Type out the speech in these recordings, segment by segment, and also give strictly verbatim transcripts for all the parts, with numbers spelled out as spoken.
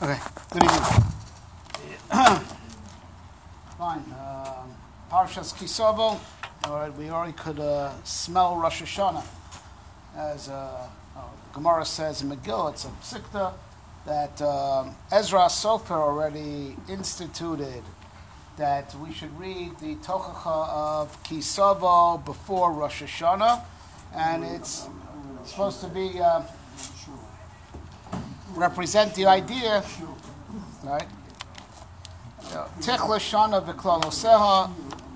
Okay, good evening. Fine. Um, Parshas Kisovo. All right, we already could uh, smell Rosh Hashanah. As uh, uh, Gemara says in Megillah, it's a psikta that um, Ezra Sofer already instituted that we should read the Tochacha of Kisovo before Rosh Hashanah, and it's supposed to be uh, represent the idea, right? Tichla Shana v'klaloseha,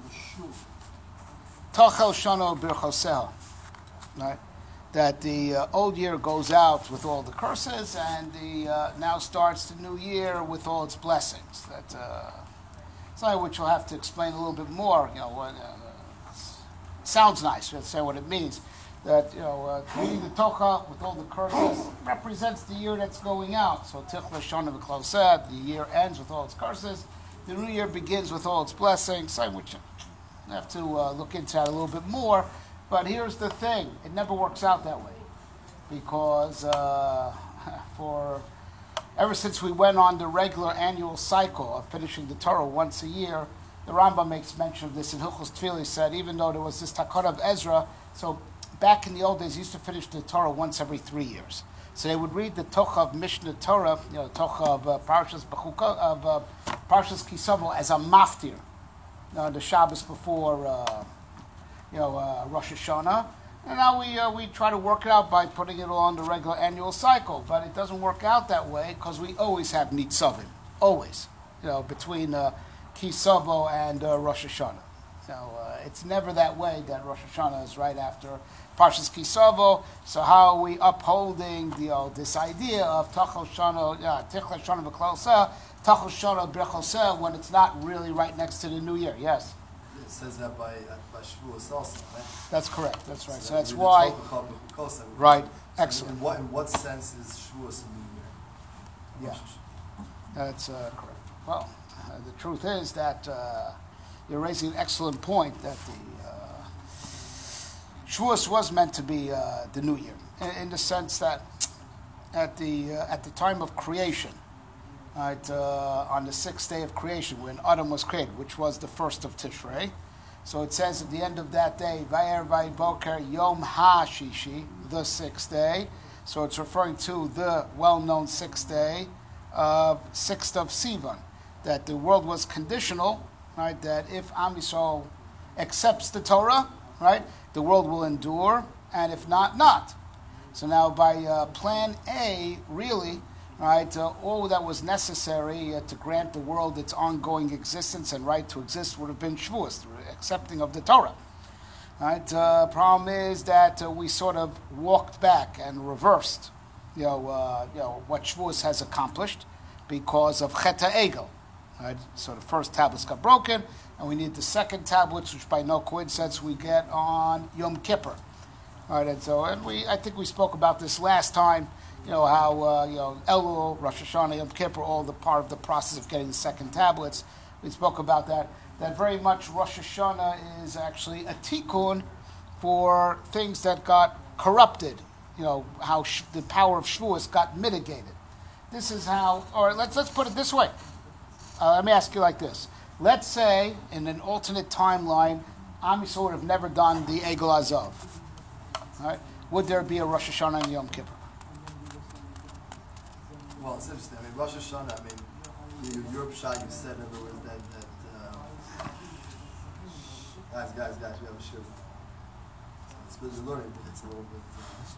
Tochel Shana birchoseha, right? That the uh, old year goes out with all the curses, and the uh, now starts the new year with all its blessings. That uh, something which we'll have to explain a little bit more. You know, what, uh, sounds nice. Let's say what it means. That you know, uh, reading the Tocha with all the curses represents the year that's going out. So Tichla Shana v'klaloseha, the year ends with all its curses. The new year begins with all its blessings. Something which I have to uh, look into that a little bit more. But here's the thing, it never works out that way. Because uh, for ever since we went on the regular annual cycle of finishing the Torah once a year, the Rambam makes mention of this in Hilchos Tefillah. He said, even though there was this Takot of Ezra, so back in the old days, he used to finish the Torah once every three years. So they would read the Tocha of Mishnah Torah, you know, Tocha of uh, Parshas Bechuka, of uh, Parshas Kisovo as a maftir, uh, the Shabbos before uh, you know, uh, Rosh Hashanah. And now we uh, we try to work it out by putting it all on the regular annual cycle. But it doesn't work out that way because we always have Nitzavim. Always. You know, between uh, Kisovo and uh, Rosh Hashanah. So uh, it's never that way that Rosh Hashanah is right after Parshas Kisovo. So how are we upholding the, you know, this idea of Tachel Shana, Tichel Shana v'klaloseha, Tachel Shana birchoseha, when it's not really right next to the new year? Yes? It says that by, by Shavuos also, right? That's correct, that's right. So, so that's why... Right, so excellent. In what, in what sense is Shavuos a new year? Yeah, that's uh, correct. Well, uh, the truth is that uh, you're raising an excellent point that the uh, Shavuos was meant to be uh, the new year, in, in the sense that at the uh, at the time of creation, right, uh, on the sixth day of creation, when Adam was created, which was the first of Tishrei. So it says at the end of that day, Vayer Boker Yom HaShishi, the sixth day. So it's referring to the well-known sixth day, of sixth of Sivan, that the world was conditional, right? That if Am Yisrael accepts the Torah, right, the world will endure, and if not, not. So now by uh, Plan A, really. Right, uh, all that was necessary uh, to grant the world its ongoing existence and right to exist would have been Shavuos, the accepting of the Torah. Right, uh, problem is that uh, we sort of walked back and reversed, you know, uh, you know what Shavuos has accomplished because of Chet HaEgel. Right, so the first tablets got broken, and we need the second tablets, which by no coincidence we get on Yom Kippur. All right, and so and we, I think we spoke about this last time. You know, how, uh, you know, Elul, Rosh Hashanah, Yom Kippur, all the part of the process of getting the second tablets. We spoke about that. That very much Rosh Hashanah is actually a tikkun for things that got corrupted. You know, how sh- the power of Shavuos got mitigated. This is how, or let's let's put it this way. Uh, let me ask you like this. Let's say, in an alternate timeline, Am Yisrael would have never done the Egel Azov. All right? Would there be a Rosh Hashanah and Yom Kippur? Well, it's interesting. I mean, Rosh Hashanah, I mean, you, your shot, you said, in other words, that, that uh, guys, guys, guys, we have a shift. So it's busy learning, but it's a little bit,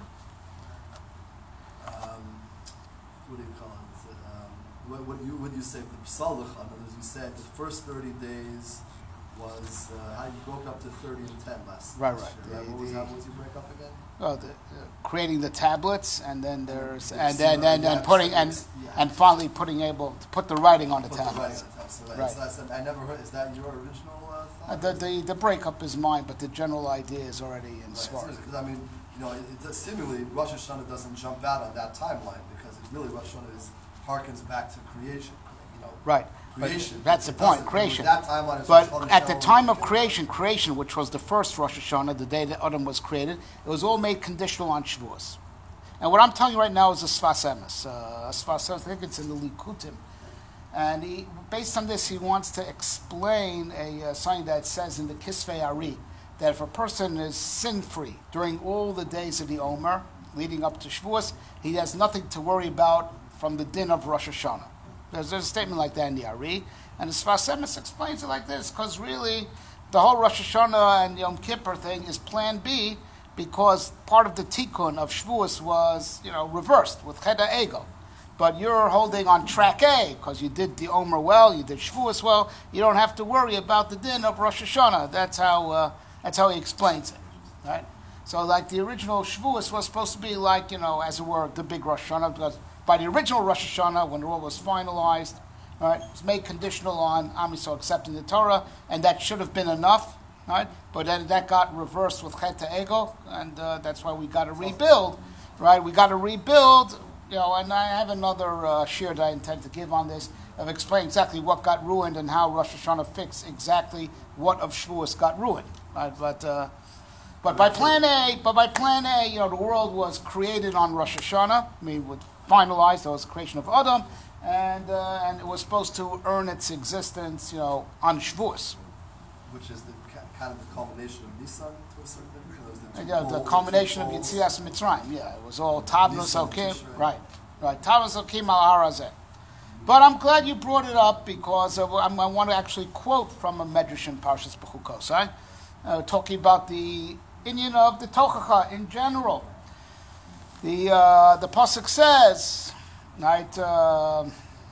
uh, um, what do you call it? Um, what, what, you, what do you say? The Psalach, in other words, you said the first thirty days was, uh, how you broke up to thirty and ten last Right, last right. year, The, What was the, that? What was you break up again? Well, the, uh, creating the tablets, and then there's, Yeah, and then and, and, yeah, putting and yeah. and finally putting able to put the writing on the Put the writing tablets. on the tablet. So Right. that's- that's- I never heard, is that your original uh, Uh, thought? the, the the breakup is mine, but the general idea is already in Right, Svar. because I mean, you know, it, it, seemingly Rosh Hashanah doesn't jump out on that timeline because it really Rosh Hashanah is harkens back to creation, you know. Right. But Creation. that's the It point, doesn't- creation. That timeline is Rosh But Hashanah at the time of and- creation, creation, which was the first Rosh Hashanah, the day that Adam was created, it was all made conditional on Shavuos. And what I'm telling you right now is a Sfas Emes. Uh, a Sfas Emes, I think it's in the Likutim. And he, based on this, he wants to explain a uh, something that says in the Kisvei Ari, that if a person is sin-free during all the days of the Omer, leading up to Shavuos, he has nothing to worry about from the din of Rosh Hashanah. There's, there's a statement like that in the Ari, and the Sfas Emes explains it like this, because really, the whole Rosh Hashanah and Yom Kippur thing is Plan B, because part of the tikkun of Shavuos was, you know, reversed with Cheda Ego. But you're holding on track A, because you did the Omer well, you did Shavuos well, you don't have to worry about the din of Rosh Hashanah. That's how uh, that's how he explains it, right? So like the original Shavuos was supposed to be like, you know, as it were, the big Rosh Hashanah, because by the original Rosh Hashanah, when the rule was finalized, right, it was made conditional on Am Yisrael accepting the Torah, and that should have been enough, right? But then that got reversed with Chet Ego, and uh, that's why we got to rebuild, right? We got to rebuild. You know, and I have another uh, shir that I intend to give on this, of explaining exactly what got ruined and how Rosh Hashanah fixed exactly what of Shavuos got ruined. Right? But uh, but by Plan A, but by Plan A, you know, the world was created on Rosh Hashanah. I mean, with finalized, there was the creation of Adam, and uh, and it was supposed to earn its existence, you know, on Shavuos. Which is the kind of the culmination of Nisan to a certain degree. The, yeah, the culmination of Yetzias Mitzrayim. Yeah, it was all Tavnos Okim. Right, right. Tavnos Okim al Harazeh. But I'm glad you brought it up because of, I'm, I want to actually quote from a Medrash in Parshas Bechukos, right? Uh, talking about the inyan of the Tochacha in general. The uh, the pasuk says, right? Uh,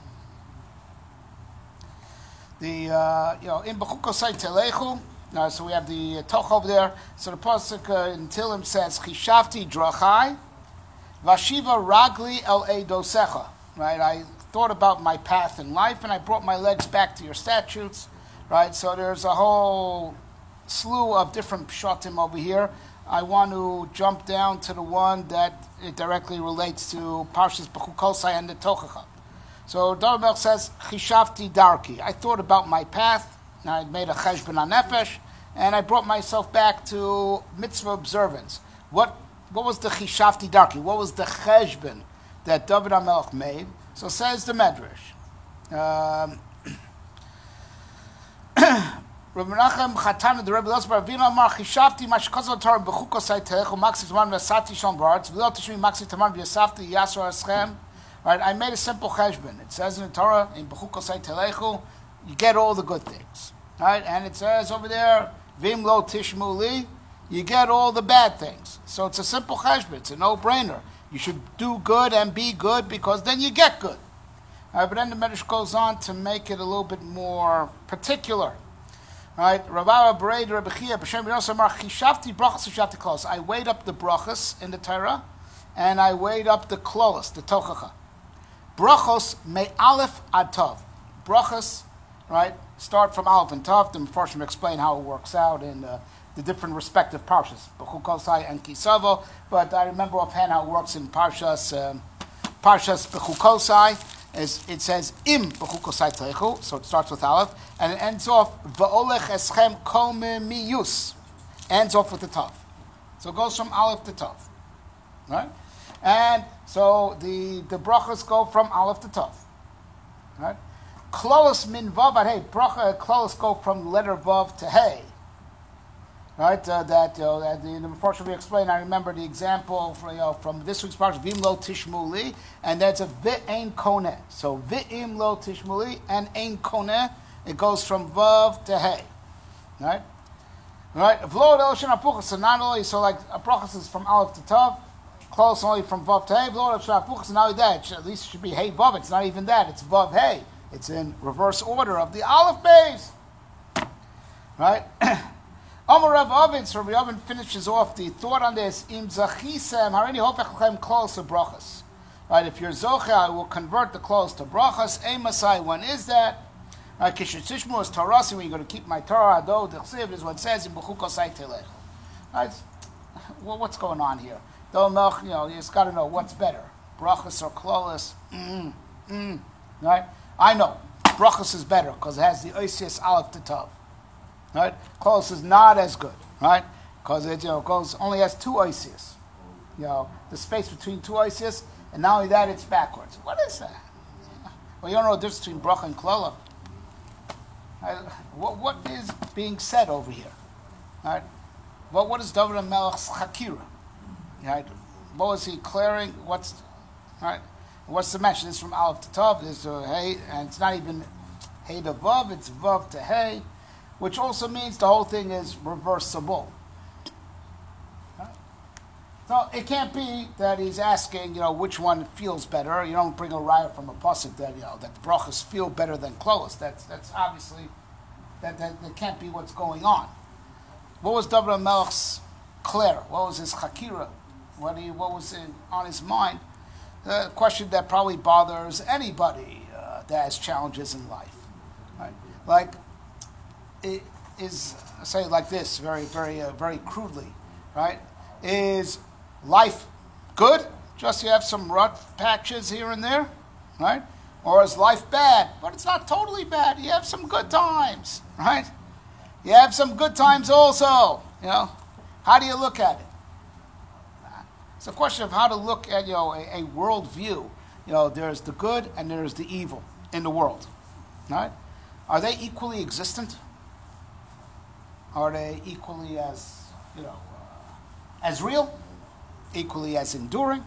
the uh, you know in Bechukosai Telechu. Uh, so we have the uh, toch over there. So the pasuk uh, in Tilim says, "Chishavti drachai, vashiva ragli el eidosecha." Right, I thought about my path in life, and I brought my legs back to your statutes. Right, so there's a whole slew of different pshatim over here. I want to jump down to the one that it directly relates to Parshas Bechukosai and the Tochacha. So David Melch says, "Chishavti darki." I thought about my path. I made a cheshbon hanefesh, and I brought myself back to mitzvah observance. What what was the chishavti darki? What was the cheshbon that David HaMelech made? So says the Medrash. Um, Rabbi Menachem Chatan the Rebbe Elazar Bar Avinu Amar chishavti mashkazal Torah bechukosai telechu maxi taman v'asati shon baratz v'lo tishmi maxi taman v'yasafti yasor eschem. Right, I made a simple cheshbon. It says in the Torah in bechukosai telechu, you get all the good things. Right? And it says over there, Vim lo tishmu li, you get all the bad things. So it's a simple cheshbon, it's a no-brainer. You should do good and be good because then you get good. Right? But then the Medrash goes on to make it a little bit more particular. Right? Rabbi Bereid Rabbi Chia B'Shem Yosef Amar Chishavti brachas Chishavti klolos. I weighed up the brachas in the Torah, and I weighed up the klolos, the tochacha. Brachos me aleph ad tov. Brachas, right? Start from Aleph and Tav. The Mefarshim explain how it works out in uh, the different respective parshas, Bechukosai and Kisavo. But I remember offhand how it works in Parshas um, Parshas Bechukosai. Is it says Im Bechukosai Teichu, so it starts with Aleph, and it ends off Va'olech Eschem Kol Miyus, ends off with the Tav. So it goes from Aleph to Tav, right? And so the the brachas go from Aleph to Tav, right? Klolos min vav ad hey. Bracha klolos go from the letter vav to hey. Right? Uh, that you know, that the, the Mefarshim explain. I remember the example from, you know, from this week's parsha. Vim lo tishmu li, and that's a vit ein koneh. So vim lo tishmu li and ein koneh. It goes from vav to hey. Right? Right? V'lo eloshen apuchas. So not only so like a brachas is from aleph to tav. Close only from vav to hey. V'lo eloshen apuchas. And not only that, at least it should be hey vav. It's not even that. It's vav hey. It's in reverse order of the Aleph base. Right? Amar Rav Avin, so Rav Avin finishes off the thought on this. Im zachisem harini hopech lechem klos to brachas. Right? If you're zoche, I will convert the klos to brachas. Ein masai, when is that? Right? Kishetishmu is Torah, when you're going to keep my Torah, ado d'chsiv is what it says in Bechukosai telech. Right? Well, what's going on here? Don't know, you know, you just got to know what's better. Brachas or klolos. Mm, mm, right? I know, brachas is better because it has the oisius aleph to tav. Right? Klolos is not as good, right? Because it you know goes only has two oisius. You know, the space between two oisius, and not only that, it's backwards. What is that? Well, you don't know the difference between bracha and klala. Right? What, what is being said over here? Right? Well, what is David HaMelech's chakira? Right? What was he clearing? What's right? What's the mention? This is from Aleph to Tav. This is hey, and it's not even hey to vav. It's vav to hey, which also means the whole thing is reversible. Right? So it can't be that he's asking, you know, which one feels better. You don't bring a riot from a pasuk that you know that the brachas feel better than klolos. That's that's obviously that, that that can't be what's going on. What was David HaMelech's clear? What was his chakira? What he what was in, on his mind? A question that probably bothers anybody uh, that has challenges in life, right? Like, it is say it like this, very, very, uh, very crudely, right? Is life good? Just you have some rough patches here and there, right? Or is life bad? But it's not totally bad. You have some good times, right? You have some good times also. You know, how do you look at it? It's a question of how to look at, you know, a, a world view. You know, there's the good and there's the evil in the world, right? Are they equally existent? Are they equally as, you know, uh, as real? Equally as enduring?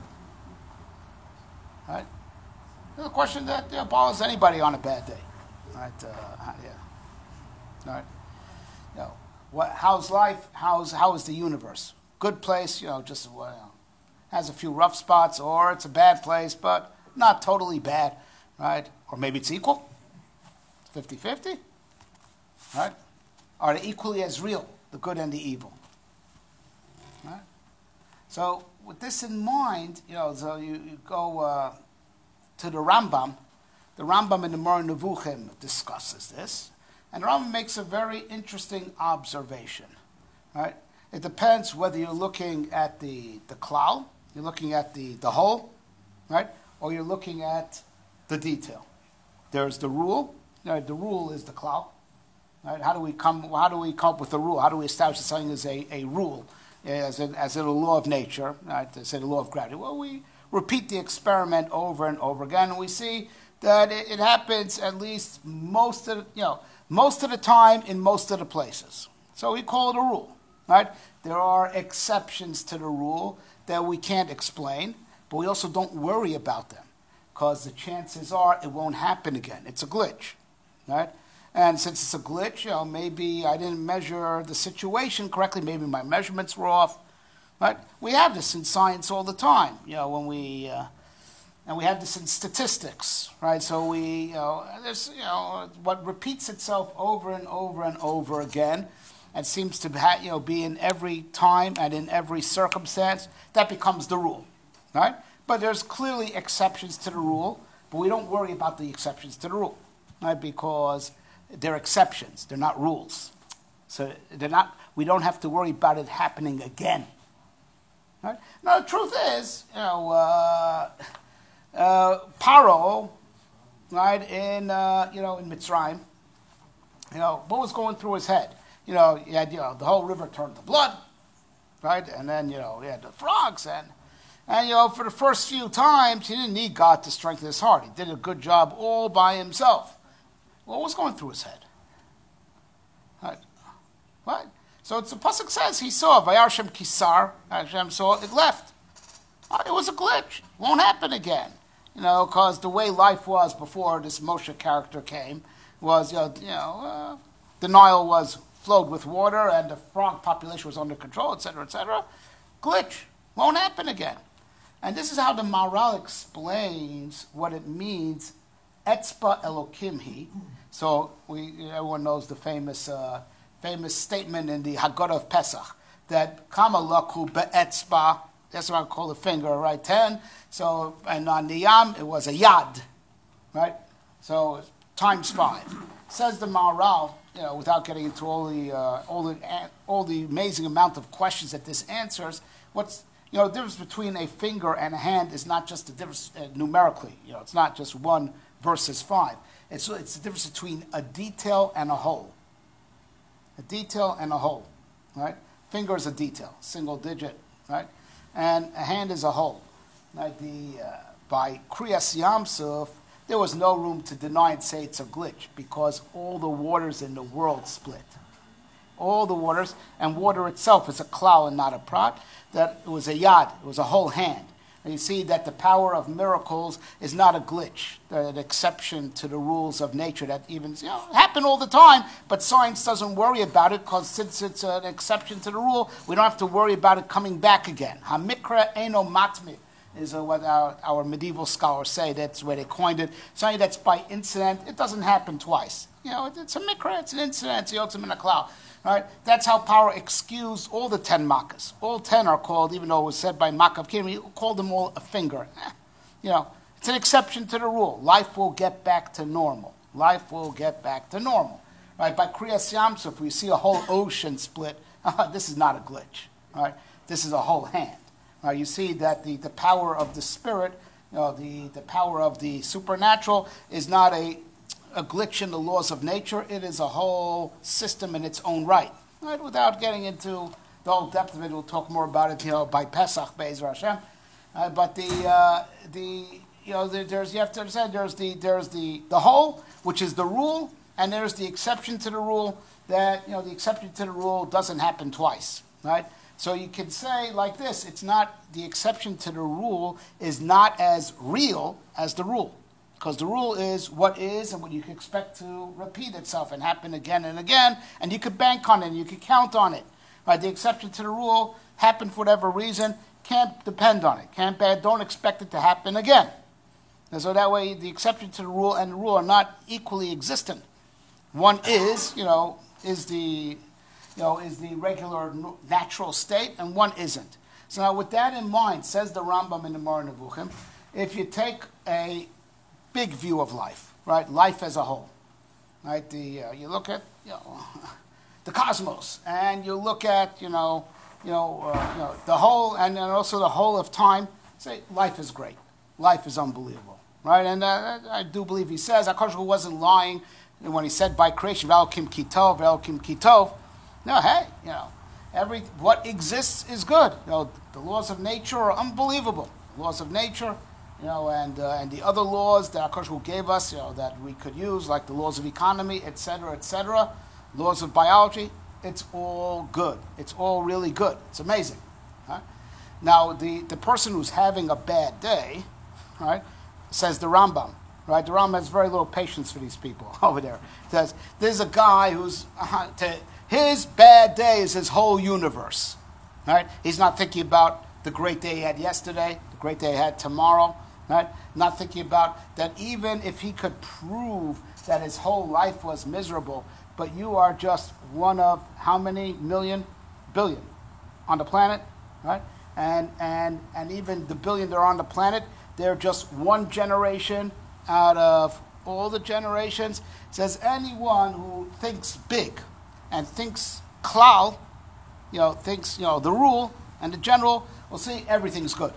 Right? It's a question that you know, bothers anybody on a bad day, right? Uh, yeah, right. You know, what? How's life? How's how is the universe? Good place, you know, just well, you know, has a few rough spots, or it's a bad place, but not totally bad, right? Or maybe it's equal, fifty-fifty, right? Are they equally as real, the good and the evil? Right? So with this in mind, you know, so you, you go uh, to the Rambam. The Rambam in the Moreh Nevuchim discusses this, and the Rambam makes a very interesting observation, right? It depends whether you're looking at the, the klal, you're looking at the, the whole, right? Or you're looking at the detail. There's the rule. Right? The rule is the klal. Right? How do we come? How do we come up with a rule? How do we establish that something is a, a rule, as in, as in a law of nature, right? To say the law of gravity. Well, we repeat the experiment over and over again, and we see that it, it happens at least most of the, you know most of the time in most of the places. So we call it a rule. Right? There are exceptions to the rule that we can't explain, but we also don't worry about them because the chances are it won't happen again. It's a glitch, right? And since it's a glitch, you know, maybe I didn't measure the situation correctly. Maybe my measurements were off, right? We have this in science all the time, you know, when we uh, and we have this in statistics, right? So we, you know, there's, you know, what repeats itself over and over and over again. And seems to ha- you know, be in every time and in every circumstance, that becomes the rule, right? But there's clearly exceptions to the rule, but we don't worry about the exceptions to the rule, right? Because they're exceptions, they're not rules. So they're not. We don't have to worry about it happening again, right? Now the truth is, you know, uh, uh, Paro, right, in uh, you know in Mitzrayim, you know, what was going through his head? You know, you had, you know, the whole river turned to blood, right? And then, you know, you had the frogs. And, and, you know, for the first few times, he didn't need God to strengthen his heart. He did a good job all by himself. What was going through his head? Right? What? So it's, the pasuk says he saw, Vayar Kisar, Hashem saw, it left. Oh, it was a glitch. It won't happen again. You know, because the way life was before this Moshe character came was, you know, you know uh, the Nile was flowed with water, and the frog population was under control, et cetera, et cetera. Glitch. Won't happen again. And this is how the Maharal explains what it means, Etzba Elokim Hi. So we, everyone knows the famous uh, famous statement in the Haggadah of Pesach, that Kama Laku Be'etzba, that's what I call the finger, right hand. So, and on the Yam, it was a Yad, right? So, times five. Says the Maharal, you know, without getting into all the uh, all the all the amazing amount of questions that this answers, what's you know the difference between a finger and a hand is not just the difference uh, numerically. You know, it's not just one versus five. It's it's the difference between a detail and a whole. A detail and a whole, right? Finger is a detail, single digit, right? and a hand is a whole. Like the uh, by Kriyas Yamsuf, there was no room to deny and say it's a glitch because all the waters in the world split. All the waters, and water itself is a klal and not a prat. That it was a yad, it was a whole hand. And you see that the power of miracles is not a glitch, an exception to the rules of nature that even you know happen all the time. But science doesn't worry about it because since it's an exception to the rule, we don't have to worry about it coming back again. Hamikra eno matmi is uh, what our, our medieval scholars say. That's where they coined it. Something that's by incident. It doesn't happen twice. You know, it, it's a mikra. It's an incident. It's the ultimate klal. Right? That's how power excused all the ten makkahs. All ten are called, even though it was said by Makkah of Kingdom, he called them all a finger. Eh, you know, it's an exception to the rule. Life will get back to normal. Life will get back to normal. Right? By Kriyas Yamsuf, we see a whole ocean split. This is not a glitch. Right? This is a whole hand. Right? You see that the, the power of the spirit, you know, the, the power of the supernatural is not a a glitch in the laws of nature. It is a whole system in its own right. Right? Without getting into the whole depth of it, we'll talk more about it, you know, by Pesach, Be'ezer Hashem. Uh, but the uh, the you know there, there's you have to understand there's the there's the the whole, which is the rule, and there's the exception to the rule. That you know the exception to the rule doesn't happen twice, right? So you can say like this: it's not the exception to the rule is not as real as the rule. Because the rule is what is and what you can expect to repeat itself and happen again and again, and you could bank on it, and you could count on it. Right? The exception to the rule happened for whatever reason, can't depend on it, can't bad, don't expect it to happen again. And so that way, the exception to the rule and the rule are not equally existent. One is, you know, is the, you know, is the regular natural state, and one isn't. So now, with that in mind, says the Rambam in the Moreh Nevuchim, if you take a big view of life, right? Life as a whole, right? The uh, you look at you know the cosmos, and you look at you know you know uh, you know the whole, and then also the whole of time. Say life is great, life is unbelievable, right? And uh, I do believe he says HaKadosh Baruch Hu wasn't lying when he said by creation, Ve'elokim kitov, Ve'elokim kitov. No, hey, you know every what exists is good. You know the laws of nature are unbelievable. Laws of nature. You know, and uh, and the other laws that HaKadosh Baruch Hu gave us, you know, that we could use, like the laws of economy, et cetera, et cetera, laws of biology, it's all good. It's all really good. It's amazing. Right? Now, the, the person who's having a bad day, right, says the Rambam, right? The Rambam has very little patience for these people over there. He says, there's a guy who's, uh, to, his bad day is his whole universe, right? He's not thinking about the great day he had yesterday, the great day he had tomorrow, right? Not thinking about that even if he could prove that his whole life was miserable, but you are just one of how many million? Billion on the planet, right? And and and even the billion that are on the planet, they're just one generation out of all the generations. It says anyone who thinks big and thinks klal, you know, thinks, you know, the rule and the general, will see everything's good.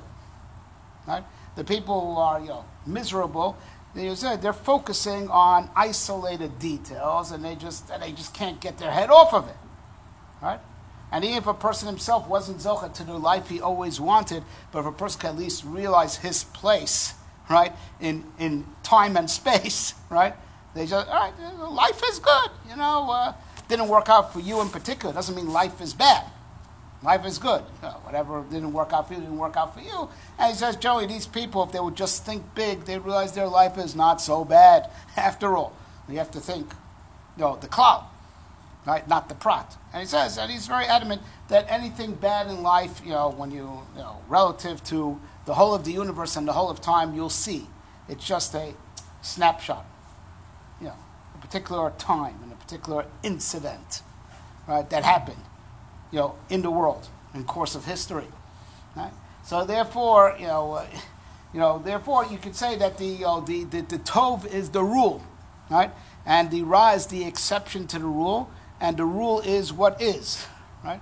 Right? The people who are, you know, miserable, they say they're focusing on isolated details, and they just and they just can't get their head off of it, right? And even if a person himself wasn't zocha to the life he always wanted, but if a person can at least realize his place, right, in in time and space, right? They just all right, life is good, you know. Uh, didn't work out for you in particular. Doesn't mean life is bad. Life is good. You know, whatever didn't work out for you, didn't work out for you. And he says, Joey, these people, if they would just think big, they'd realize their life is not so bad after all. You have to think, you know, the cloud, right? Not the prat. And he says, and he's very adamant that anything bad in life, you know, when you, you know, relative to the whole of the universe and the whole of time, you'll see. It's just a snapshot, you know, a particular time and a particular incident, right, that happened, you know, in the world, in course of history. Right? So therefore, you know, uh, you know, therefore you could say that the, you know, the, the the tov is the rule, right, and the ra is the exception to the rule, and the rule is what is, right.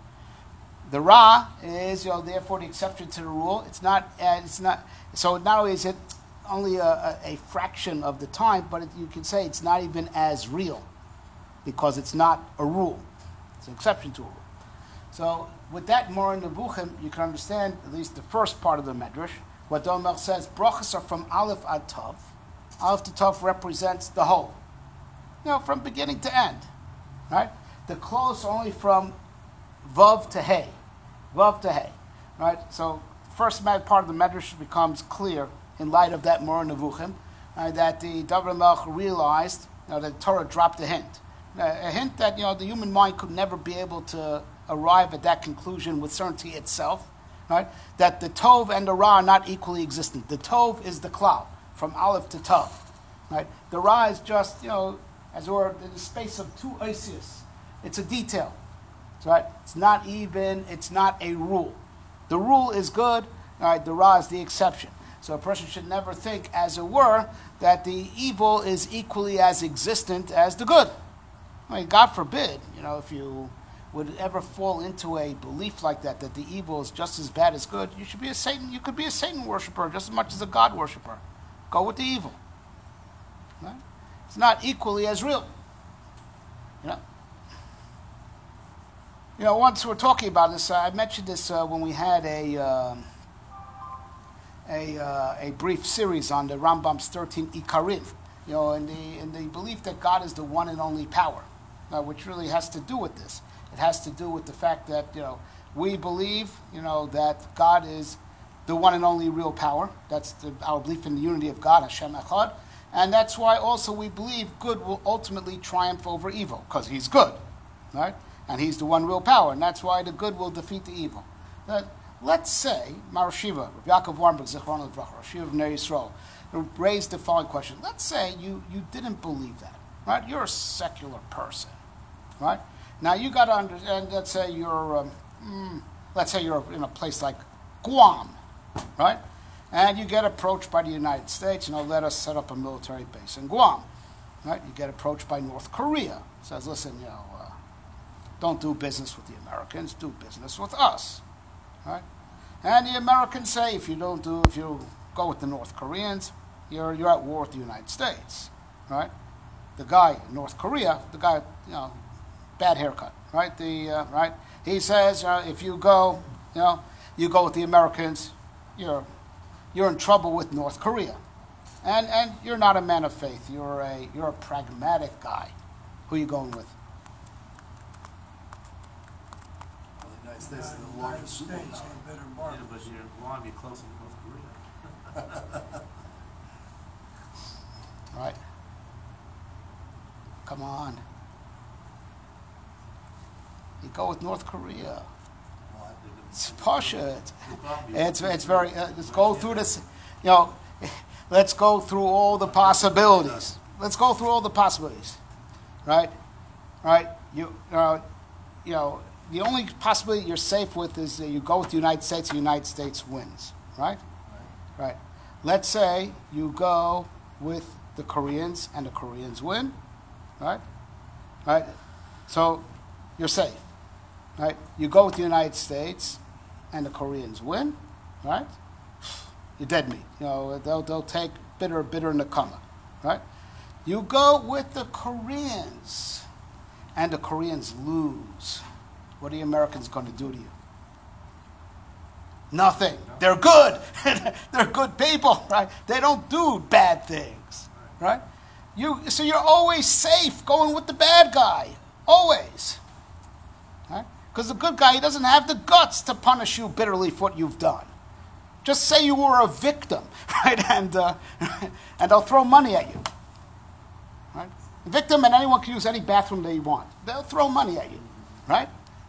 The ra is, you know, therefore the exception to the rule. It's not, uh, it's not. So not only is it only a, a, a fraction of the time, but it, you can say it's not even as real, because it's not a rule. It's an exception to a rule. So with that more in Nevuchim, you can understand at least the first part of the Medrash. What Domer says, brachas are from Aleph ad Tov. Aleph to Tov represents the whole. You know, from beginning to end. Right? The close only from Vav to Hey. Vav to Hey. Right? So first part of the Medrash becomes clear in light of that more in Nevuchim, uh, that the David Melch realized, you know, that Torah dropped a hint. Uh, a hint that, you know, the human mind could never be able to arrive at that conclusion with certainty itself, right? That the Tov and the Ra are not equally existent. The Tov is the Klal, from Aleph to Tov, right? The Ra is just, you know, as it were, in the space of two Isis. It's a detail, right? It's not even, it's not a rule. The rule is good, right? The Ra is the exception. So a person should never think, as it were, that the evil is equally as existent as the good. I mean, God forbid, you know, if you would ever fall into a belief like that, that the evil is just as bad as good, you should be a Satan. You could be a Satan worshiper just as much as a God worshiper. Go with the evil. Right? It's not equally as real. You know. You know, once we're talking about this, uh, I mentioned this uh, when we had a um, a uh, a brief series on the Rambam's thirteen Ikarim. You know, in the in the belief that God is the one and only power, uh, which really has to do with this. It has to do with the fact that, you know, we believe, you know, that God is the one and only real power. That's the, our belief in the unity of God, Hashem Echad. And that's why also we believe good will ultimately triumph over evil, because he's good, right? And he's the one real power, and that's why the good will defeat the evil. Uh, let's say, Marashiva, Yaakov Warnberg, Zichron Levracha, Rashiva of Ner Yisrael, raised the following question. Let's say you, you didn't believe that, right? You're a secular person, right? Now you got to understand. Let's say you're, um, mm, let's say you're in a place like Guam, right? And you get approached by the United States. You know, let us set up a military base in Guam, right? You get approached by North Korea. Says, listen, you know, uh, don't do business with the Americans. Do business with us, right? And the Americans say, if you don't do, if you go with the North Koreans, you're you're at war with the United States, right? The guy in North Korea, the guy, you know. Bad haircut, right? The uh, right. He says, uh, if you go, you know, you go with the Americans, you're you're in trouble with North Korea, and and you're not a man of faith. You're a you're a pragmatic guy. Who are you going with? Well, the United States is the largest superpower. Yeah, but you want to be close to North Korea. Right. Come on. You go with North Korea. It's Pasha. It's, it's, it's very, uh, let's go through this, you know, let's go through all the possibilities. Let's go through all the possibilities, right? Right? You, uh, you know, the only possibility you're safe with is that you go with the United States, the United States wins, right? Right. Right. Let's say you go with the Koreans and the Koreans win, right? Right? So you're safe. Right? You go with the United States, and the Koreans win, right? You're dead meat. You know, they'll they'll take bitter, bitter Nakama, right? You go with the Koreans, and the Koreans lose. What are the Americans going to do to you? Nothing. They're good. They're good people, right? They don't do bad things, right? You so you're always safe going with the bad guy, always. Because the good guy, he doesn't have the guts to punish you bitterly for what you've done. Just say you were a victim, right? And uh, and they'll throw money at you, right? A victim, and anyone can use any bathroom they want. They'll throw money at you, right?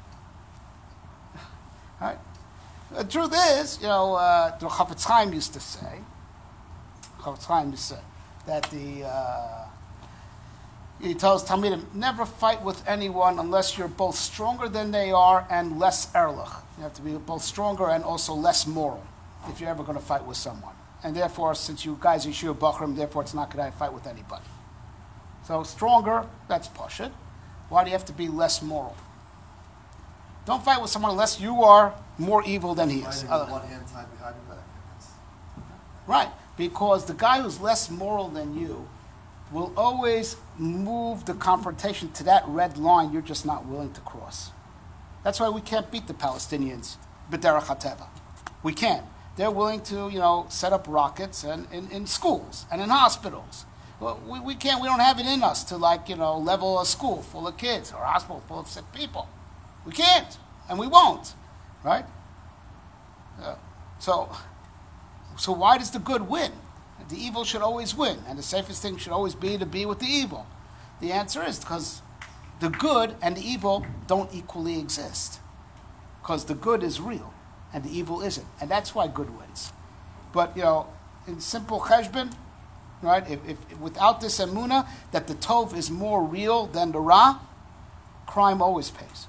Right. The truth is, you know, uh, the Chafetz Chaim used to say, Chafetz Chaim used to say that the. Uh, He tells Talmidim, never fight with anyone unless you're both stronger than they are and less erlich. You have to be both stronger and also less moral if you're ever going to fight with someone. And therefore, since you guys are Yeshua Bachram, therefore it's not going to fight with anybody. So stronger, that's Pashut. Why do you have to be less moral? Don't fight with someone unless you are more evil than he is. Fighting with one hand tied behind your back. Right, because the guy who's less moral than you will always move the confrontation to that red line you're just not willing to cross. That's why we can't beat the Palestinians, b'derech hateva. We can't. They're willing to, you know, set up rockets and in, in schools and in hospitals. Well, we, we can't, we don't have it in us to, like, you know, level a school full of kids or a hospital full of sick people. We can't, and we won't, right? Uh, so, so why does the good win? The evil should always win, and the safest thing should always be to be with the evil. The answer is because the good and the evil don't equally exist. Because the good is real, and the evil isn't. And that's why good wins. But, you know, in simple cheshbon, right, if, if without this emunah that the tov is more real than the ra, crime always pays.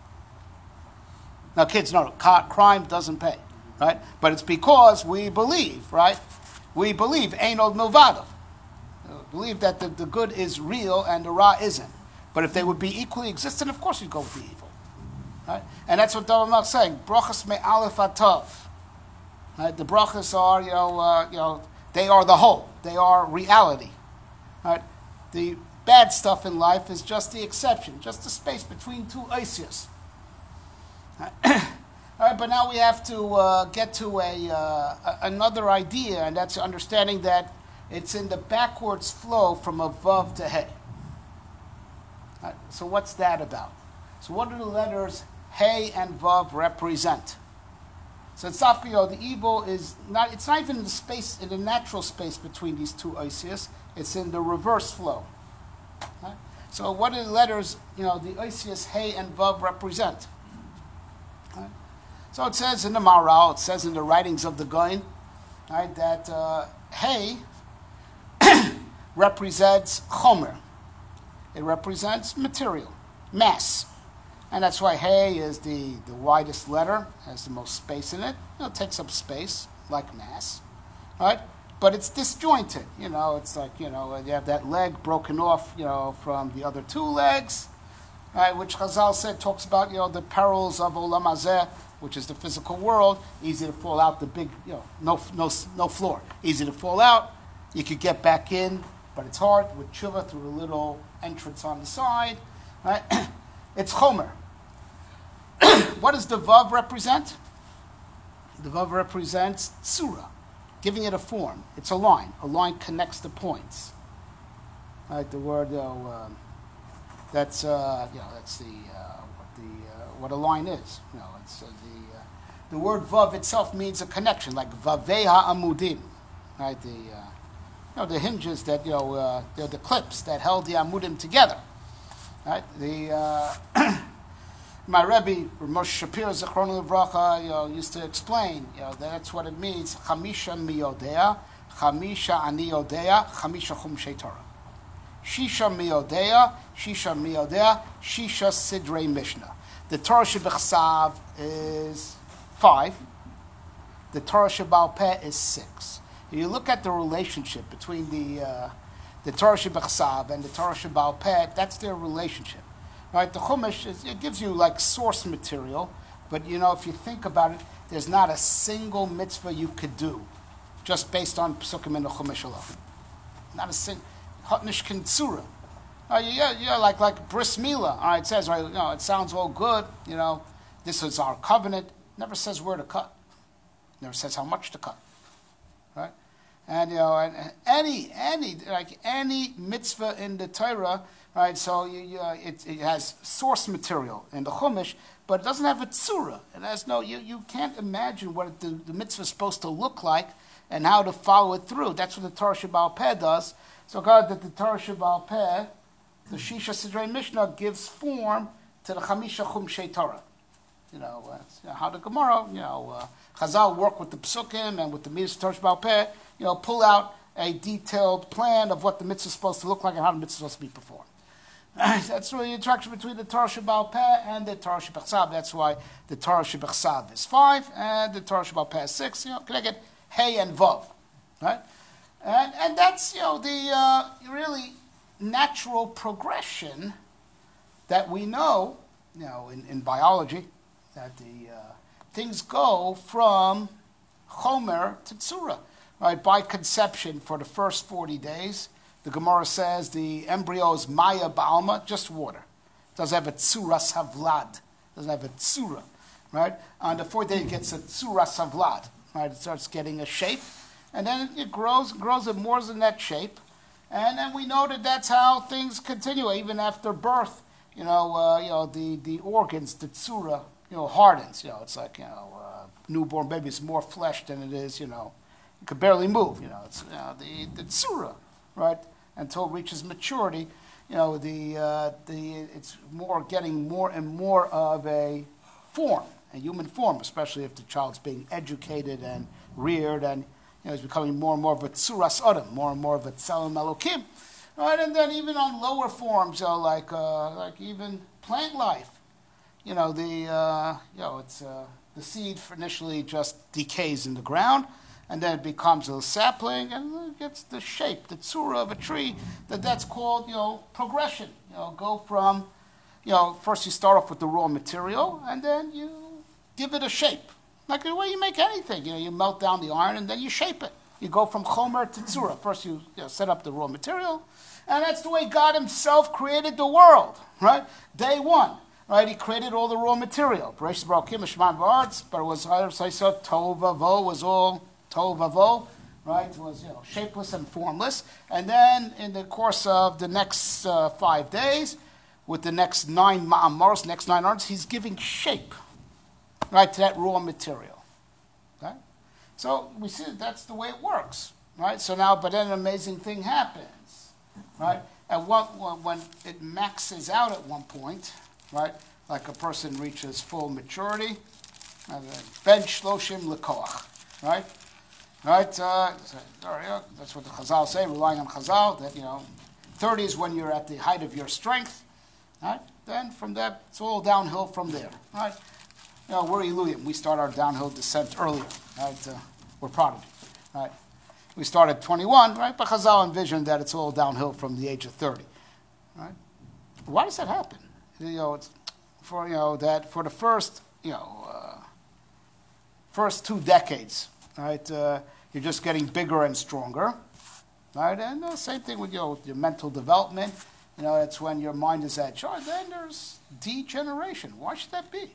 Now, kids, no, crime doesn't pay, right? But it's because we believe, right? We believe, ein od milvado. Believe that the, the good is real and the ra isn't. But if they would be equally existent, of course you'd go with the evil. Right? And that's what David is saying. Brachas me aleph atov. Right? The brachas are, you know, uh, you know, they are the whole. They are reality. Right? The bad stuff in life is just the exception, just the space between two oisios. Right? All right, but now we have to uh, get to a uh, another idea, and that's understanding that it's in the backwards flow from a vav to hey. Right, so what's that about? So what do the letters hey and vav represent? So it's not, you know, the evil is not, it's not even in the space, in the natural space between these two oisios, it's in the reverse flow. Right? So what do the letters, you know, the oisios hey and vav represent? Right? So it says in the Maharal, it says in the writings of the Gaon, right, that uh, hey represents chomer. It represents material, mass. And that's why hey is the, the widest letter, has the most space in it. You know, it takes up space, like mass, right? But it's disjointed, you know, it's like, you know, you have that leg broken off, you know, from the other two legs, right, which Chazal said talks about, you know, the perils of Olam Hazeh, which is the physical world, easy to fall out the big, you know, no, no, no floor, easy to fall out, you could get back in, but it's hard with tshuva through a little entrance on the side, right? It's chomer. What does the vav represent? The vav represents tzura, giving it a form. It's a line. A line connects the points. Right? The word, you know, uh, that's uh, you know, that's the uh, what the uh, what a line is. You know, it's uh, the uh, the word vav itself means a connection, like vaveha amudim, right? The uh, you know, the hinges that, you know, uh, they're the clips that held the amudim together, right? The uh, my Rebbe, Moshe Shapiro, Zechron Livracha, you know, used to explain, you know, that's what it means. Chamisha miyodea, chamisha ani yodea, chamisha chumshei Torah. Shisha miyodea, shisha miyodea, shisha sidrei Mishnah. The Torah Shebechsav is five. The Torah Shebal Peh is six. If you look at the relationship between the uh, the Torah Shebechsav and the Torah Shebal Peh, that's their relationship. Right? The Chumash, is, it gives you like source material, but you know, if you think about it, there's not a single mitzvah you could do just based on Psukim in the Chumash alone. Not a single. Hotnish Kintsura. Uh, yeah, yeah, like like bris milah. All right, it says, right, you know, it sounds all good. You know, this is our covenant. Never says where to cut. Never says how much to cut. Right? And you know, and, and any any like any mitzvah in the Torah, right? So you, you, uh, it it has source material in the Chumash, but it doesn't have a tzura. It has no. You, you can't imagine what the, the mitzvah is supposed to look like and how to follow it through. That's what the Torah Shebal Peh does. So God, that the Torah Shebal Peh, the Shisha Sidrei Mishnah, gives form to the Chamisha Chumshei Torah. You know, uh, you know how the Gemara, you know, uh, Chazal work with the Psukim and with the Midas Torah Shebal Peh, you know, pull out a detailed plan of what the mitzvah is supposed to look like and how the mitzvah is supposed to be performed. That's really the interaction between the Torah Shebal Peh and the Torah Shebechsav. That's why the Torah Shebechsav is five and the Torah Shebal Peh is six. You know, can I get Hey and Vav, right? And and that's, you know, the uh, really natural progression that we know, you know, in, in biology, that the uh, things go from Chomer to Tzura, right? By conception for the first forty days, the Gemara says the embryo is Maya Ba'alma, just water. It does have a Tzuras Havlad, doesn't have a tzura, right? On the fourth day, it gets a tzura savlat, right? It starts getting a shape, and then it grows, grows it more in that shape, and then we know that that's how things continue, even after birth. You know, uh, you know the, the organs, the tzura, you know, hardens. You know, it's like, you know, uh, newborn baby is more flesh than it is, you know, it could barely move. You know, it's you know, the the tzura, right? Until it reaches maturity, you know, the uh, the it's more getting more and more of a form, a human form, especially if the child's being educated and reared, and you know, it's becoming more and more of a tzuras adam, more and more of a tzelem elokim. Right, and then even on lower forms, you know, like uh, like even plant life, you know, the uh, you know it's uh, the seed initially just decays in the ground, and then it becomes a sapling, and it gets the shape, the tzura of a tree. That that's called, you know, progression. You know, go from, you know, first you start off with the raw material, and then you give it a shape, like the way you make anything. You know, you melt down the iron, and then you shape it. You go from chomer to tzura. First you, you know, set up the raw material, and that's the way God himself created the world, right? Day one, right? He created all the raw material. Bereshit bara Elokim Shemaim v'aretz, but it was, I saw, tohu vavo was all tohu vavo, right? It was, you know, shapeless and formless. And then in the course of the next uh, five days, with the next nine ma'amaros, next nine arts, he's giving shape, right, to that raw material, okay? So we see that that's the way it works, right? So now, but then an amazing thing happens, right? At one, when it maxes out at one point, right, like a person reaches full maturity, ben shloshim lekoach, right? Right? Uh, that's what the Chazal say, relying on Chazal, that, you know, thirty is when you're at the height of your strength, right? Then from that, it's all downhill from there, right? You know, we're Eluyim. We start our downhill descent earlier, right? Uh, we're prodigy, right? We start at twenty-one, right? But Chazal envisioned that it's all downhill from the age of thirty, right? Why does that happen? You know, it's for, you know, that for the first, you know, uh, first two decades, right? Uh, you're just getting bigger and stronger, right? And the same thing with, you know, with your mental development. You know, that's when your mind is at charge. Then there's degeneration. Why should that be?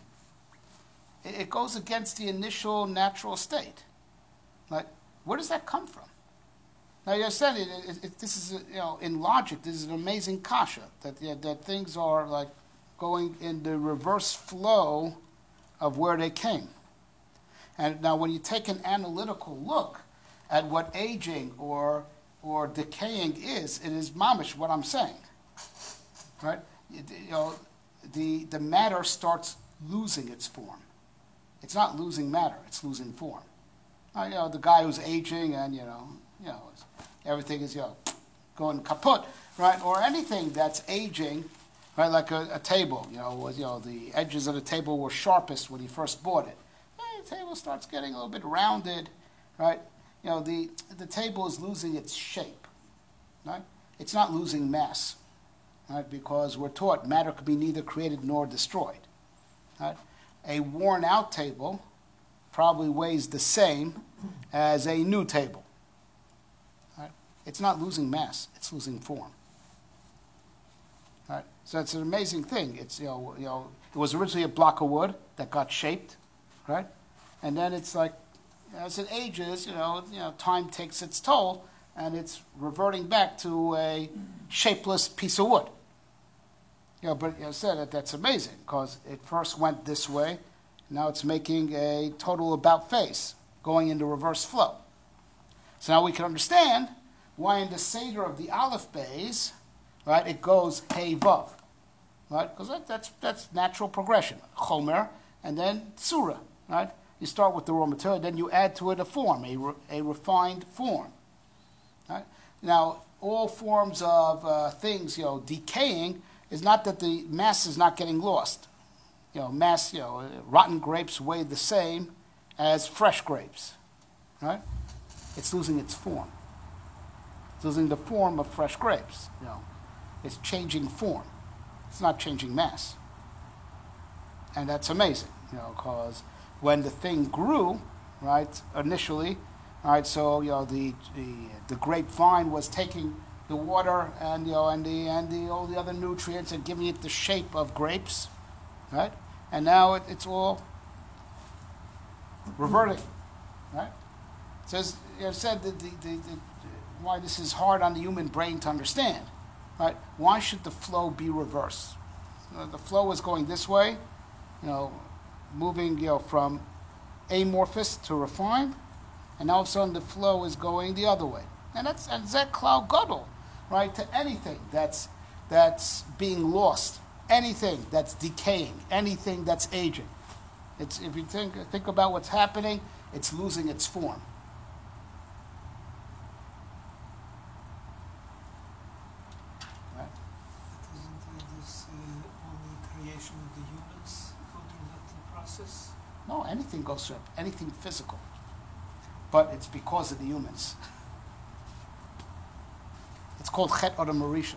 It, it goes against the initial natural state. Like, where does that come from? Now, you said it, it, it, this is, a, you know, in logic, this is an amazing kasha, that, you know, that things are like going in the reverse flow of where they came. And now when you take an analytical look at what aging or or decaying is, it is mamish what I'm saying, right? You, you know, the, the matter starts losing its form. It's not losing matter, it's losing form. Uh, you know, the guy who's aging and, you know, you know, everything is, you know, going kaput, right? Or anything that's aging, right? Like a, a table, you know, was, you know, the edges of the table were sharpest when he first bought it. Eh, the table starts getting a little bit rounded, right? You know, the the table is losing its shape, right? It's not losing mass, right? Because we're taught matter could be neither created nor destroyed, right? A worn out table probably weighs the same as a new table. Right? It's not losing mass, it's losing form. Right? So it's an amazing thing. It's, you know, you know, it was originally a block of wood that got shaped, right? And then it's like, as it ages, you know, you know, time takes its toll, and it's reverting back to a shapeless piece of wood. You know, but as I said, that that's amazing, because it first went this way, now it's making a total about face, going into reverse flow. So now we can understand why in the Seder of the Aleph Beis, right, it goes Hey Vav, right? Because that, that's that's natural progression. Chomer, and then Tzura, right? You start with the raw material, then you add to it a form, a, re, a refined form. Right? Now, all forms of uh, things, you know, decaying is not that the mass is not getting lost. You know, mass, you know, rotten grapes weigh the same as fresh grapes, right? It's losing its form. It's losing the form of fresh grapes, you know. It's changing form. It's not changing mass. And that's amazing, you know, because when the thing grew, right, initially, right, so, you know, the, the, the grapevine was taking the water and, you know, and the, and the, all the other nutrients and giving it the shape of grapes, right? and now it, it's all reverting, right? It says, it said that the, the, the, why this is hard on the human brain to understand, right? Why should the flow be reversed? You know, the flow is going this way, you know, moving, you know, from amorphous to refined, and all of a sudden the flow is going the other way. And that's and zek klal gadol, right? To anything that's that's being lost, anything that's decaying, anything that's aging. It's if you think think about what's happening, it's losing its form. Right? Isn't this uh, only creation of the humans go through that process? No, anything goes through it, anything physical. But it's because of the humans. It's called Chet Adam Rishon.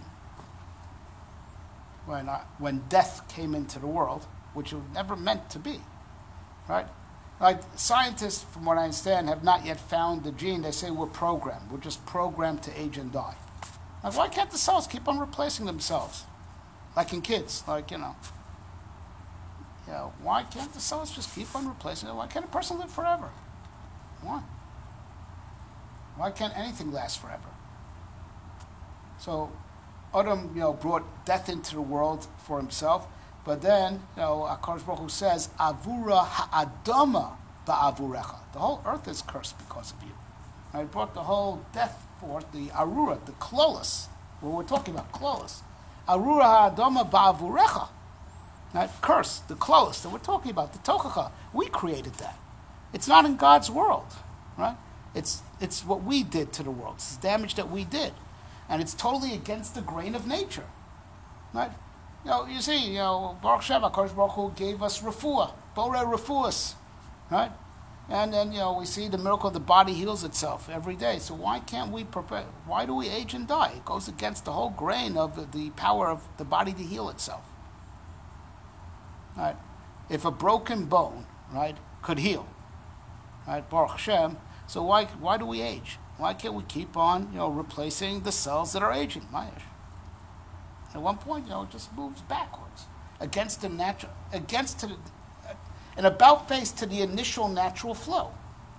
When, uh, when death came into the world, which it was never meant to be, right? Like scientists, from what I understand, have not yet found the gene. They say we're programmed. We're just programmed to age and die. Like, why can't the cells keep on replacing themselves? Like in kids, like, you know. You know, why can't the cells just keep on replacing it? Why can't a person live forever? Why? Why can't anything last forever? So, Adam, you know, brought death into the world for himself, but then, you know, HaKadosh Baruch Hu says, "Avura ha'adama ba'avurecha." The whole earth is cursed because of you. I brought the whole death forth, the arura, the klolos. Well, we're talking about klolos. Arura ha'adama ba'avurecha. Right? Curse, the klolos that we're talking about, the tochacha. We created that. It's not in God's world, right? It's it's what we did to the world. It's the damage that we did. And it's totally against the grain of nature. Right? You know, you see, you know, Baruch Shem, HaKadosh Baruch Hu gave us refuah, borei refuas, right? And then, you know, we see the miracle of the body heals itself every day. So why can't we prepare? Why do we age and die? It goes against the whole grain of the, the power of the body to heal itself. Right? If a broken bone, right, could heal, right, Baruch Shem, so why why do we age? Why can't we keep on, you know, replacing the cells that are aging? Mayash. At one point, you know, it just moves backwards against the natural, against to the, an about face to the initial natural flow.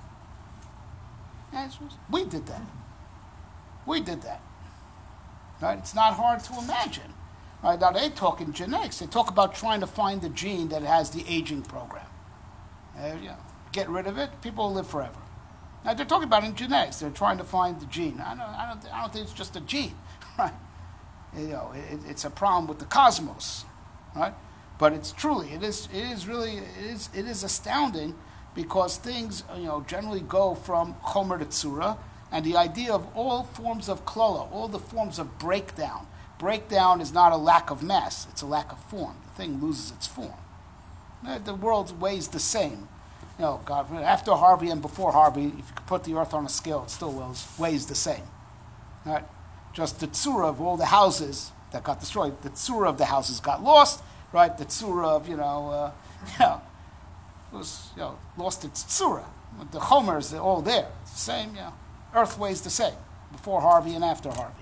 And it's- we did that. We did that. Right? It's not hard to imagine. Right? Now they talk in genetics. They talk about trying to find the gene that has the aging program. Uh, you know, get rid of it, people will live forever. Now they're talking about in genetics. They're trying to find the gene. I don't. I don't. I don't think it's just a gene, right? You know, it, it's a problem with the cosmos, right? But it's truly, it is. It is really. It is. It is astounding because things, you know, generally go from chomer to tzura, and the idea of all forms of klala, all the forms of breakdown. Breakdown is not a lack of mass; it's a lack of form. The thing loses its form. The world weighs the same. You know, God, after Harvey and before Harvey, if you could put the earth on a scale, it still weighs, weighs the same. Right? Just the tzura of all the houses that got destroyed, the tzura of the houses got lost, right? The tzura of, you know, uh, you know, was, you know, lost its tzura. The chomers are all there. It's the same, you know. Earth weighs the same, before Harvey and after Harvey.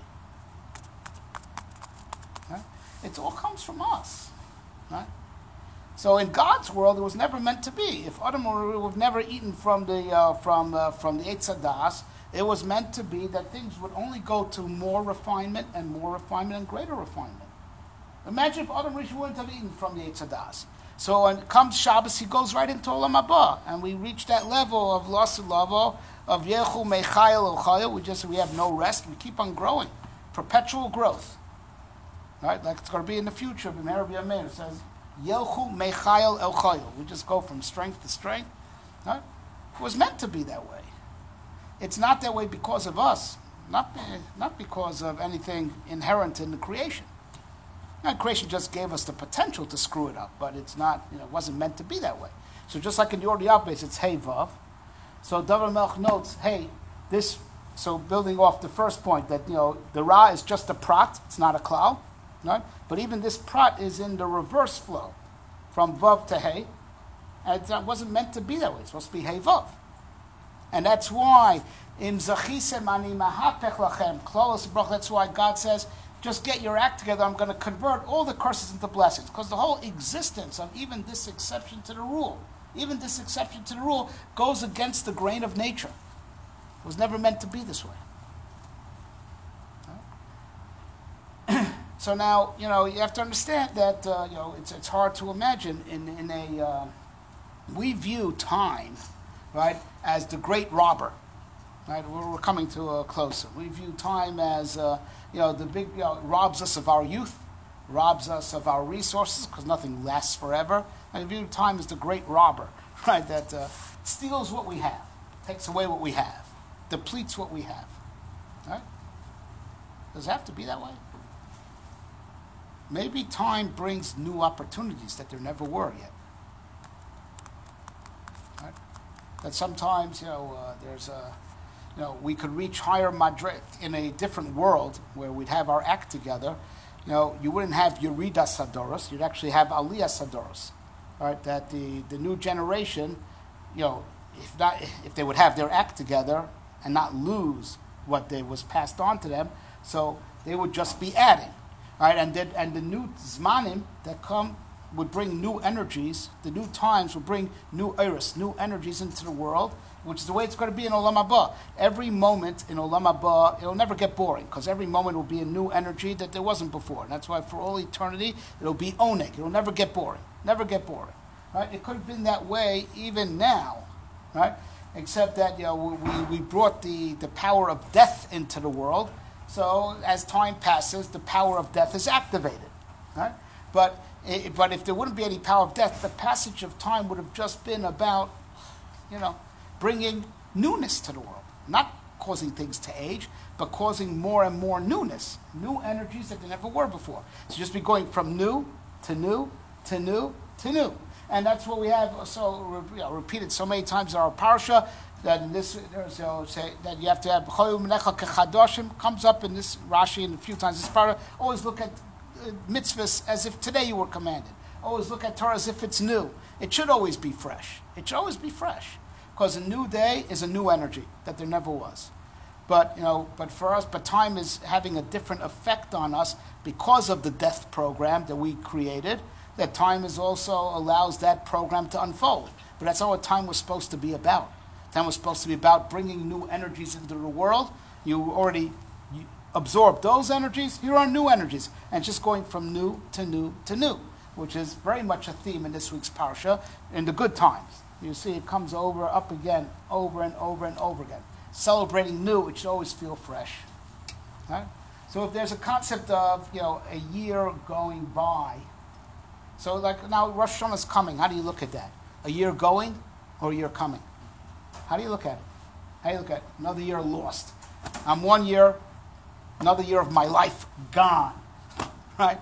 Right? It all comes from us. Right? So in God's world, it was never meant to be. If Adam would have never eaten from the uh, from uh, from the Eitz Hadas, it was meant to be that things would only go to more refinement and more refinement and greater refinement. Imagine if Adam Rishon wouldn't have eaten from the Eitz Hadas. So when it comes Shabbos, he goes right into Olam Haba, and we reach that level of Lasu Lavo, of Yechu Mechayel Ochayel. We just we have no rest. We keep on growing, perpetual growth. Right, like it's going to be in the future. B'meir b'yameir it says. Yelchu mechayel el chayil. We just go from strength to strength. Right? It was meant to be that way. It's not that way because of us, not, not because of anything inherent in the creation. Now, creation just gave us the potential to screw it up, but it's not, you know, it wasn't meant to be that way. So just like in the Ordiyah base, it's hey vav. So David Melch notes, hey, this, so building off the first point that, you know, the ra is just a prat, it's not a klal. Right? But even this prat is in the reverse flow, from vav to hey, and it wasn't meant to be that way. It's supposed to be hey vav, and that's why im zachisem ani mahapech lachem klolos brach. That's why God says, just get your act together. I'm going to convert all the curses into blessings. Because the whole existence of even this exception to the rule, even this exception to the rule, goes against the grain of nature. It was never meant to be this way. Right? So now, you know, you have to understand that, uh, you know, it's, it's hard to imagine in, in a, uh, we view time, right, as the great robber. Right, we're we're coming to a close. We view time as, uh, you know, the big, you know, robs us of our youth, robs us of our resources, because nothing lasts forever. And we view time as the great robber, right, that uh, steals what we have, takes away what we have, depletes what we have. Right? Does it have to be that way? Maybe time brings new opportunities that there never were yet. Right? That sometimes, you know, uh, there's a, you know, we could reach higher madrid in a different world where we'd have our act together. You know, you wouldn't have Yerida Sadoros, you'd actually have Aliyah Sadoros. Right? That the, the new generation, you know, if not, if they would have their act together and not lose what they was passed on to them, so they would just be adding. Right, and then, and the new zmanim that come would bring new energies. The new times will bring new iris, new energies into the world, which is the way it's going to be in Olam Haba. Every moment in Olam Haba, it'll never get boring, because every moment will be a new energy that there wasn't before. And that's why for all eternity, it'll be oneg. It'll never get boring. Never get boring. Right? It could have been that way even now, right? Except that, you know, we, we brought the, the power of death into the world. So as time passes, the power of death is activated. Right? But, it, but if there wouldn't be any power of death, the passage of time would have just been about, you know, bringing newness to the world. Not causing things to age, but causing more and more newness. New energies that there never were before. So just be going from new to new to new to new. And that's what we have so you know, repeated so many times in our parsha. That in this, there's, you know, say that you have to have B'cholim Necha Kechadoshim, comes up in this Rashi and a few times. This part, always look at uh, mitzvahs as if today you were commanded. Always look at Torah as if it's new. It should always be fresh. It should always be fresh, because a new day is a new energy that there never was. But you know, but for us, but time is having a different effect on us because of the death program that we created. That time is also allows that program to unfold. But that's not what time was supposed to be about. Time was supposed to be about bringing new energies into the world. You already you absorbed those energies. Here are new energies. And just going from new to new to new, which is very much a theme in this week's parsha, in the good times. You see it comes over, up again, over and over and over again. Celebrating new, it should always feel fresh. Right? So if there's a concept of, you know, a year going by, so like now Rosh Hashanah is coming, how do you look at that? A year going or a year coming? How do you look at it? How do you look at it? Another year lost. I'm one year, another year of my life gone, right?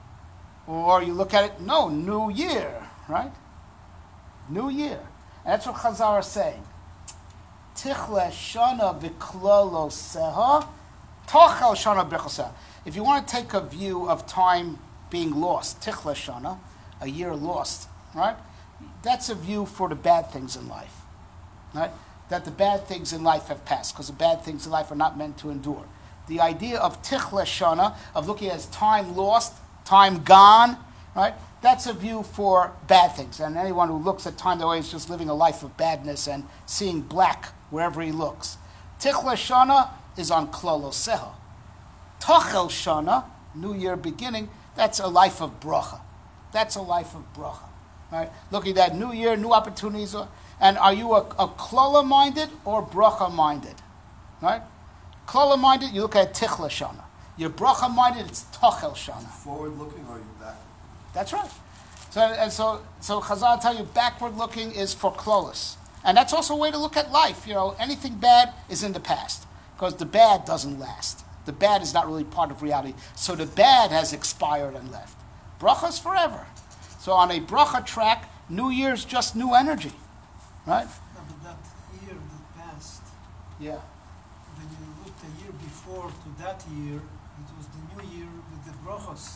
Or you look at it, no, new year, right? New year. And that's what Chazal are saying. Tichle shana v'klolo seha, tochel shana b'choseh. If you want to take a view of time being lost, tichle shana, a year lost, right? That's a view for the bad things in life. Right? That the bad things in life have passed, because the bad things in life are not meant to endure. The idea of tichle shana, of looking at as time lost, time gone, right? That's a view for bad things. And anyone who looks at time that way is just living a life of badness and seeing black wherever he looks. Tichle shana is on klolo seha. Tochel shana, new year beginning, that's a life of bracha. That's a life of bracha. Right? Looking at new year, new opportunities. And are you a, a klola-minded or bracha-minded? Right? Klola-minded, you look at tichle shana. You're bracha-minded, it's tochel shana. Forward-looking or are you backward? That's right. So, and so, so Chazal tell you backward-looking is for klolas. And that's also a way to look at life. You know, anything bad is in the past, because the bad doesn't last. The bad is not really part of reality. So the bad has expired and left. Bracha is forever. So on a bracha track, New Year's just new energy. Right? No, but that year that passed, Yeah. when you looked a year before to that year, it was the new year with the brachos.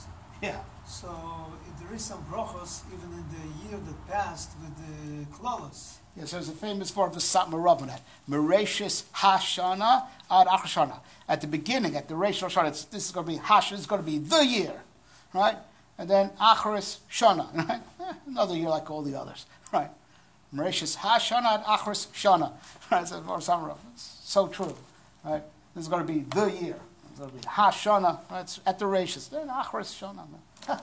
Yeah. So if there is some brachos even in the year that passed with the klolos. Yes, there's a famous word for Satmar Rav on that. Mereshis Hashana ad Achashana. At the beginning, at the Reish Hoshana, it's, this is going to be Hash, this is going to be the year, right? And then Acharis Shana, right? Eh, another year like all the others, right? Mereshis Hashana ad Acharis Shana. Right, so for Satmar Rav. It's so true, right? This is going to be the year. It's going to be Hashana, right? It's at the Reishis. Then Acharis Shana.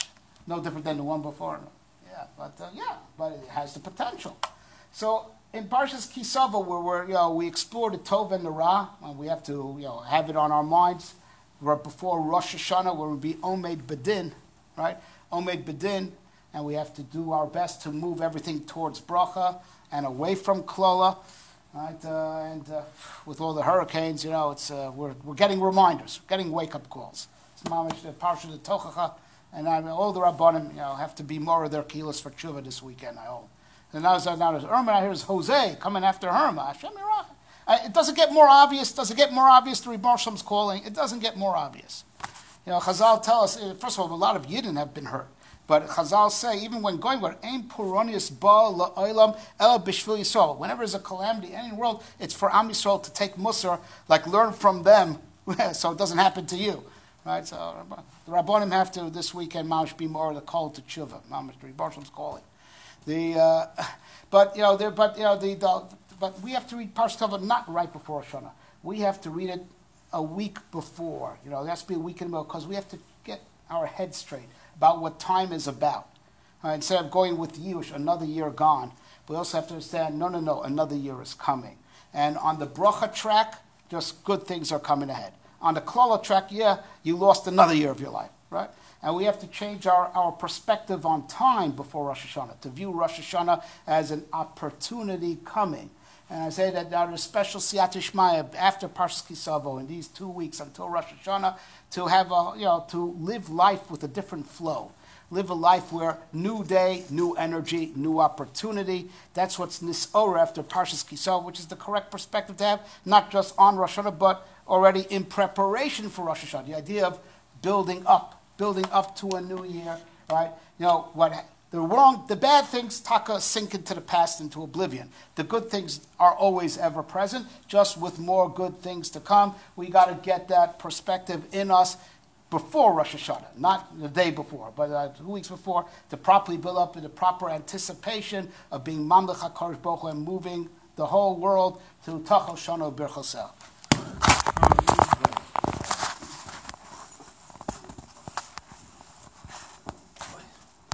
No different than the one before. Yeah, but uh, yeah, but it has the potential. So in Parshas Kisava, where we're, you know, we explore the Tov and the Ra, and we have to, you know, have it on our minds. We're before Rosh Hashanah, where we be Omed Bedin, right? Omed Bedin, and we have to do our best to move everything towards Bracha and away from Klola, right? Uh, and uh, with all the hurricanes, you know, it's uh, we're we're getting reminders, getting wake up calls. It's mamish the Parsha the Tochacha, and I mean, all the Rabbanim, you know, have to be more of their kilos for tshuva this weekend. I hope. And now, now there's Irma, now here's Jose coming after Herma. Hashem Yirach. Uh, It doesn't get more obvious. Does it get more obvious the Rebbe Shalom's calling? It doesn't get more obvious. You know, Chazal tell us, uh, first of all, a lot of Yidden have been hurt. But Chazal say, even when going where Ein Puronius Ba La'olam El Bishvil Yisrael, whenever there's a calamity in the world, it's for Am Yisrael to take Musar, like learn from them, so it doesn't happen to you. Right? So the Rabbanim have to, this weekend, Mamash be more of the call to Tshuva. Mamash, the Rebbe Shalom's calling. The uh, but you know there but you know the, the but we have to read Parshat Tova not right before Rosh Hashanah. We have to read it a week before. You know, there has to be a week in the middle because we have to get our head straight about what time is about. Uh, instead of going with Yush, another year gone, we also have to understand no no no another year is coming. And on the bracha track, just good things are coming ahead. On the klala track, yeah, you lost another year of your life, right? And we have to change our, our perspective on time before Rosh Hashanah, to view Rosh Hashanah as an opportunity coming. And I say that there's a special Siyat Shmaya after Parshas Kisavo in these two weeks until Rosh Hashanah to have a, you know, to live life with a different flow. Live a life where new day, new energy, new opportunity. That's what's Nisora after Parshas Kisavo, which is the correct perspective to have, not just on Rosh Hashanah, but already in preparation for Rosh Hashanah. The idea of building up. building up to a new year, right? You know, what the wrong, the bad things, taka, sink into the past, into oblivion. The good things are always ever present, just with more good things to come. We got to get that perspective in us before Rosh Hashanah, not the day before, but uh, two weeks before, to properly build up in the proper anticipation of being Mamlech HaKadosh Baruch Hu and moving the whole world to Tachal Shano Birchosel.